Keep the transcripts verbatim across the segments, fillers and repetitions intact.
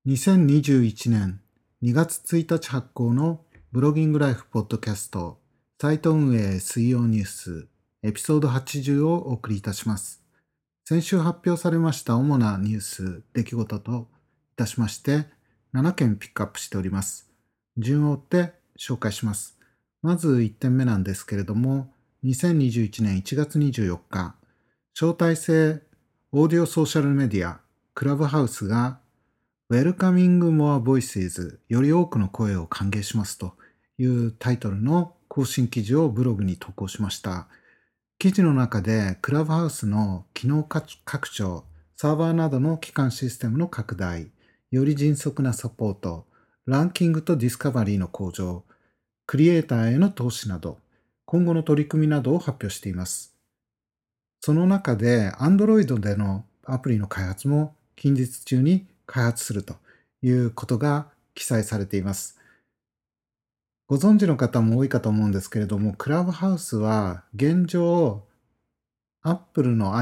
にせんにじゅういちねんにがつついたち発行のブロギングライフポッドキャストサイト運営水曜ニュースエピソードはちじゅうをお送りいたします。先週発表されました主なニュース、出来事といたしましてななけんピックアップしております。順を追って紹介します。まずいってんめなんですけれども、にせんにじゅういちねんいちがつにじゅうよっか、招待制オーディオソーシャルメディアクラブハウスがWelcoming More Voices より多くの声を歓迎しますというタイトルの更新記事をブログに投稿しました。記事の中でクラブハウスの機能拡張、サーバーなどの基幹システムの拡大、より迅速なサポート、ランキングとディスカバリーの向上、クリエイターへの投資など、今後の取り組みなどを発表しています。その中で Android でのアプリの開発も近日中に開発するということが記載されています。ご存知の方も多いかと思うんですけれども、クラブハウスは現状 Apple の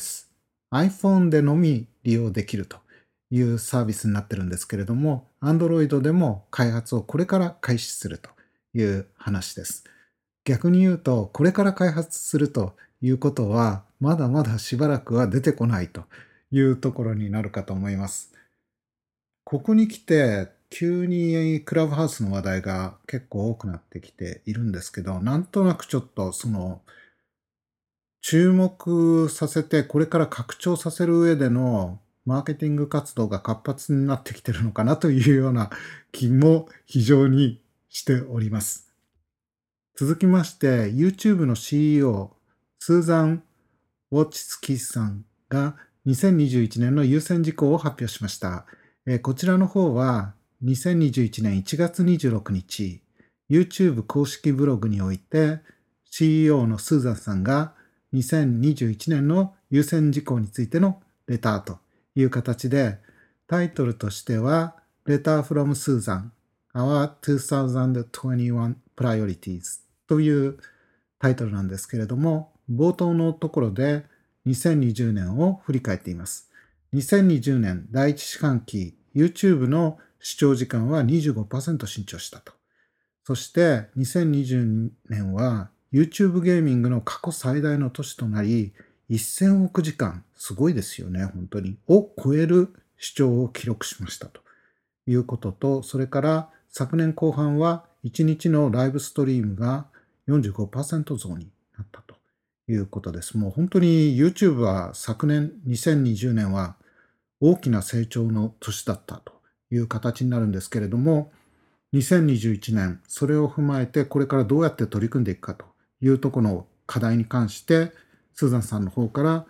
iOS、iPhone でのみ利用できるというサービスになってるんですけれども、Android でも開発をこれから開始するという話です。逆に言うと、これから開発するということは、まだまだしばらくは出てこないというところになるかと思います。ここに来て、急にクラブハウスの話題が結構多くなってきているんですけど、なんとなくちょっとその、注目させて、これから拡張させる上でのマーケティング活動が活発になってきてるのかなというような気も非常にしております。続きまして、YouTube の シーイーオー、スーザン・ウォッチスキーさんがにせんにじゅういちねんの優先事項を発表しました。えーこちらの方はにせんにじゅういちねんいちがつにじゅうろくにち、YouTube 公式ブログにおいて シーイーオー のスーザンさんがにせんにじゅういちねんの優先事項についてのレターという形で、タイトルとしては Letter from Susan Our にせんにじゅういち Priorities というタイトルなんですけれども、冒頭のところでにせんにじゅうねんを振り返っています。にせんにじゅうねんだいいち四半期、YouTube の視聴時間は にじゅうごパーセント 伸長したと。そしてにせんにじゅうねんは YouTube ゲーミングの過去最大の年となり、せんおくじかん、すごいですよね、本当に、を超える視聴を記録しましたということと、それから昨年後半はいちにちのライブストリームが よんじゅうごパーセント 増になったということです。もう本当に YouTube は昨年にせんにじゅうねんは大きな成長の年だったという形になるんですけれども、にせんにじゅういちねん、それを踏まえてこれからどうやって取り組んでいくかというところの課題に関して、スーザンさんの方から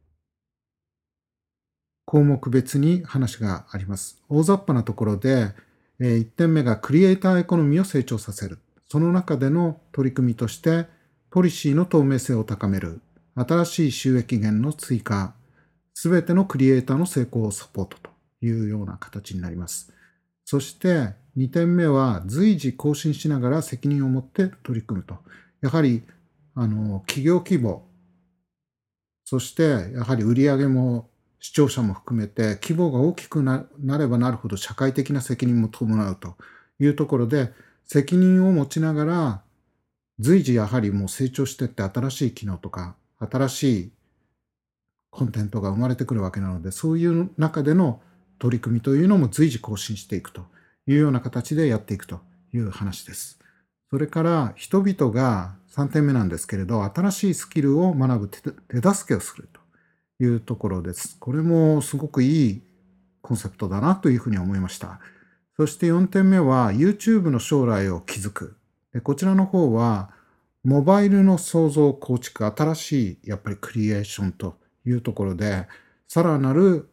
項目別に話があります。大雑把なところで、えーいってんめがクリエイターエコノミーを成長させる。その中での取り組みとして、ポリシーの透明性を高める。新しい収益源の追加。すべてのクリエイターの成功をサポートというような形になります。そしてにてんめは随時更新しながら責任を持って取り組むと。やはりあの企業規模、そしてやはり売上も視聴者も含めて規模が大きくなればなるほど社会的な責任も伴うというところで、責任を持ちながら随時やはりもう成長していって新しい機能とか新しいコンテンツが生まれてくるわけなので、そういう中での取り組みというのも随時更新していくというような形でやっていくという話です。それから人々がさんてんめなんですけれど、新しいスキルを学ぶ手手助けをするというところです。これもすごくいいコンセプトだなというふうに思いました。そしてよんてんめは YouTube の将来を築く。でこちらの方はモバイルの創造構築、新しいやっぱりクリエーションというところで、さらなる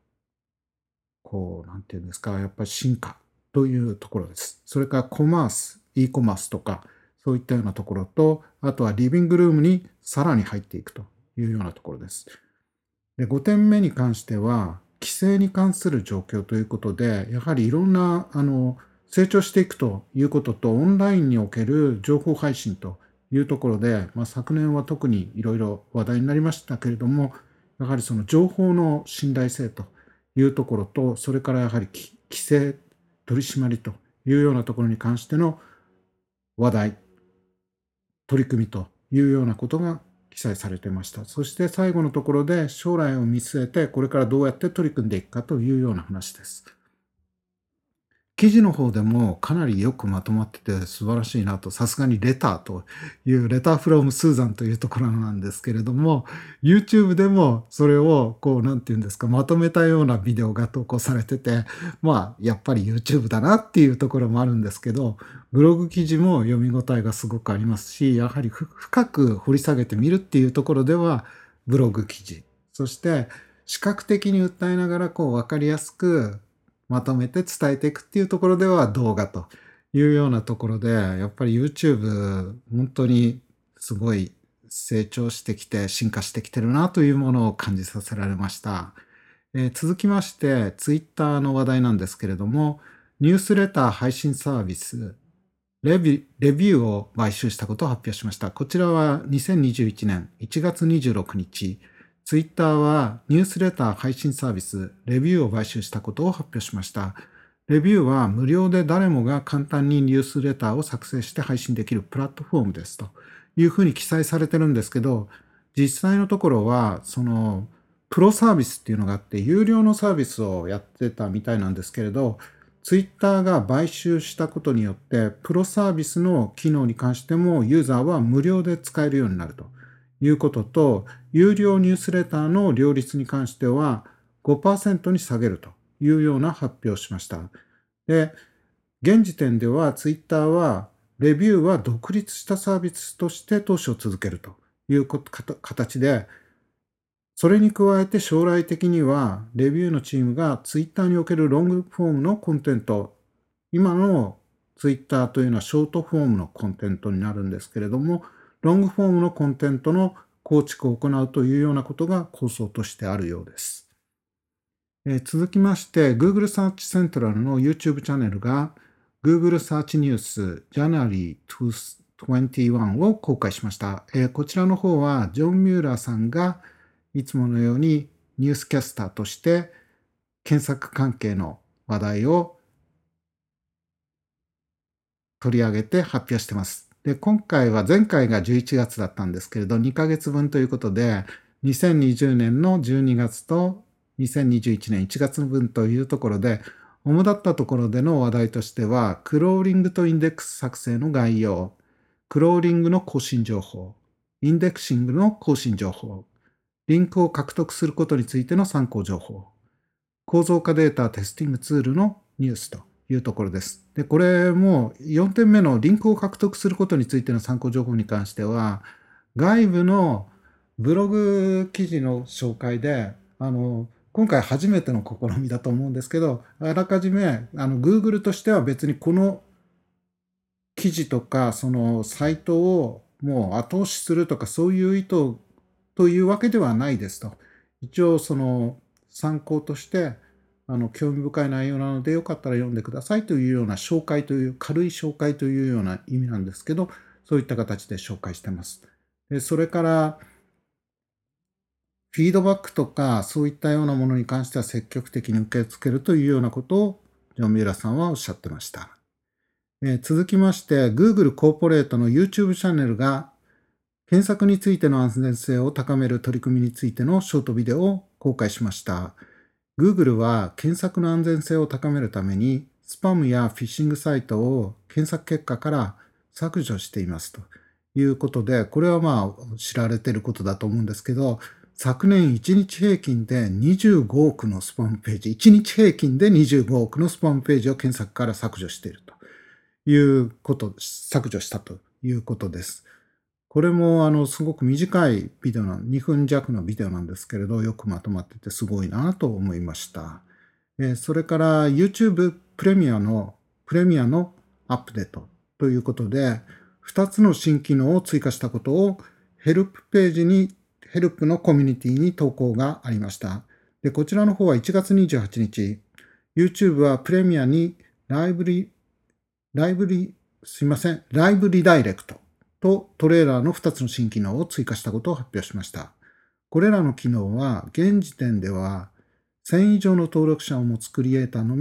こうなんていうんですか、やっぱり進化というところです。それからコマース、e コマースとかそういったようなところと、あとはリビングルームにさらに入っていくというようなところです。でごてんめに関しては規制に関する状況ということで、やはりいろんなあの成長していくということと、オンラインにおける情報配信というところで、まあ、昨年は特にいろいろ話題になりましたけれども、やはりその情報の信頼性というところと、それからやはり規規制、取り締まりというようなところに関しての話題、取り組みというようなことが記載されていました。そして最後のところで将来を見据えてこれからどうやって取り組んでいくかというような話です。記事の方でもかなりよくまとまってて素晴らしいなと、さすがにレターというレターフロムスーザンというところなんですけれども、YouTube でもそれをこうなんていうんですか、まとめたようなビデオが投稿されてて、まあやっぱり YouTube だなっていうところもあるんですけど、ブログ記事も読み応えがすごくありますし、やはりふ深く掘り下げてみるっていうところではブログ記事、そして視覚的に訴えながらこう分かりやすくまとめて伝えていくっていうところでは動画というようなところで、やっぱり YouTube 本当にすごい成長してきて進化してきてるなというものを感じさせられました。えー続きまして Twitter の話題なんですけれども、ニュースレター配信サービスレビューレビューを買収したことを発表しました。こちらはにせんにじゅういちねんいちがつにじゅうろくにち、ツイッターはニュースレター配信サービスレビューを買収したことを発表しました。レビューは無料で誰もが簡単にニュースレターを作成して配信できるプラットフォームですというふうに記載されてるんですけど、実際のところはそのプロサービスっていうのがあって有料のサービスをやってたみたいなんですけれど、ツイッターが買収したことによって、プロサービスの機能に関してもユーザーは無料で使えるようになるということと、有料ニュースレターの料率に関しては ごパーセント に下げるというような発表をしました。で、現時点ではツイッターはレビューは独立したサービスとして投資を続けるということ形で、それに加えて将来的には、レビューのチームがツイッターにおけるロングフォームのコンテント、今のツイッターというのはショートフォームのコンテントになるんですけれども、ロングフォームのコンテントの構築を行うというようなことが構想としてあるようです。えー続きまして、Google Search Central の YouTube チャンネルが Google Search News January にじゅういちを公開しました。えーこちらの方はジョン・ミューラーさんがいつものようにニュースキャスターとして検索関係の話題を取り上げて発表してます。で、今回は前回がじゅういちがつだったんですけれど、にかげつぶんということで、にせんにじゅうねんのじゅうにがつとにせんにじゅういちねんいちがつぶんというところで、主だったところでの話題としては、クローリングとインデックス作成の概要、クローリングの更新情報、インデクシングの更新情報、リンクを獲得することについての参考情報、構造化データテスティングツールのニュースというところです。で、これもよんてんめのリンクを獲得することについての参考情報に関しては、外部のブログ記事の紹介で、あの、今回初めての試みだと思うんですけど、あらかじめあの Google としては別にこの記事とかそのサイトをもう後押しするとかそういう意図というわけではないですと。一応その参考としてあの興味深い内容なのでよかったら読んでくださいというような紹介という軽い紹介というような意味なんですけど、そういった形で紹介してます。で、それからフィードバックとかそういったようなものに関しては積極的に受け付けるというようなことをジョン・ミューラさんはおっしゃってました。えー続きまして、Google コーポレートの YouTube チャンネルが検索についての安全性を高める取り組みについてのショートビデオを公開しました。Google は検索の安全性を高めるために、スパムやフィッシングサイトを検索結果から削除していますということで、これはまあ知られていることだと思うんですけど、昨年いちにち平均でにじゅうごおくのスパムページ、いちにち平均でにじゅうごおくのスパムページを検索から削除しているということ、削除したということです。これもあのすごく短いビデオな、にふん弱のビデオなんですけれど、よくまとまっててすごいなと思いました。えーそれから YouTube プレミアの、プレミアのアップデートということで、ふたつの新機能を追加したことをヘルプページに、ヘルプのコミュニティに投稿がありました。で、こちらの方はいちがつにじゅうはちにち、YouTube はプレミアにライブリ、ライブリ、すいません、ライブリダイレクトとトレーラーのふたつの新機能を追加したことを発表しました。これらの機能は現時点ではせん以上の登録者を持つクリエイターのみ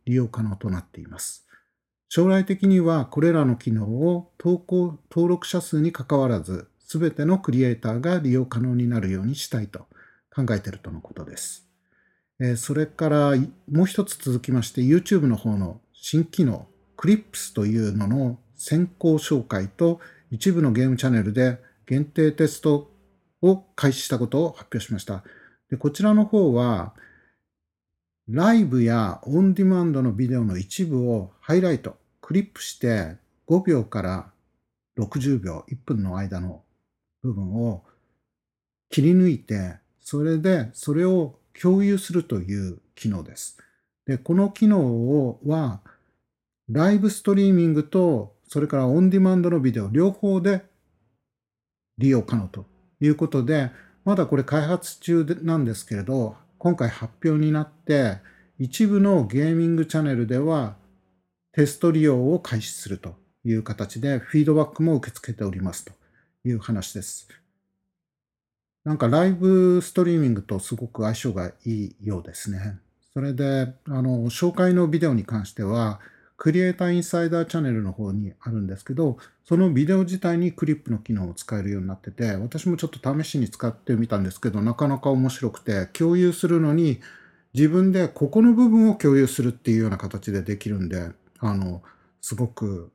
利用可能となっています。将来的にはこれらの機能を投稿登録者数にかかわらず、すべてのクリエイターが利用可能になるようにしたいと考えているとのことです。えーそれからもう一つ続きまして、YouTube の方の新機能、Clips というのの先行紹介と一部のゲームチャンネルで限定テストを開始したことを発表しました。でこちらの方は、ライブやオンディマンドのビデオの一部をハイライト、クリップしてごびょうからろくじゅうびょう、いっぷんの間の部分を切り抜いて、それでそれを共有するという機能です。で、この機能をは、ライブストリーミングと、それからオンディマンドのビデオ両方で利用可能ということで、まだこれ開発中でなんですけれど、今回発表になって、一部のゲーミングチャンネルではテスト利用を開始するという形で、フィードバックも受け付けておりますという話です。なんかライブストリーミングとすごく相性がいいようですね。それで、あの、紹介のビデオに関しては、クリエイターインサイダーチャンネルの方にあるんですけど、そのビデオ自体にクリップの機能を使えるようになってて、私もちょっと試しに使ってみたんですけど、なかなか面白くて、共有するのに、自分でここの部分を共有するっていうような形でできるんで、あの、すごく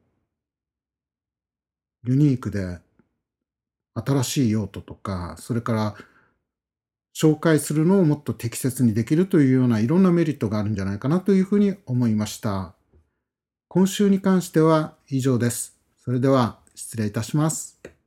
ユニークで新しい用途とか、それから紹介するのをもっと適切にできるというようないろんなメリットがあるんじゃないかなというふうに思いました。今週に関しては以上です。それでは失礼いたします。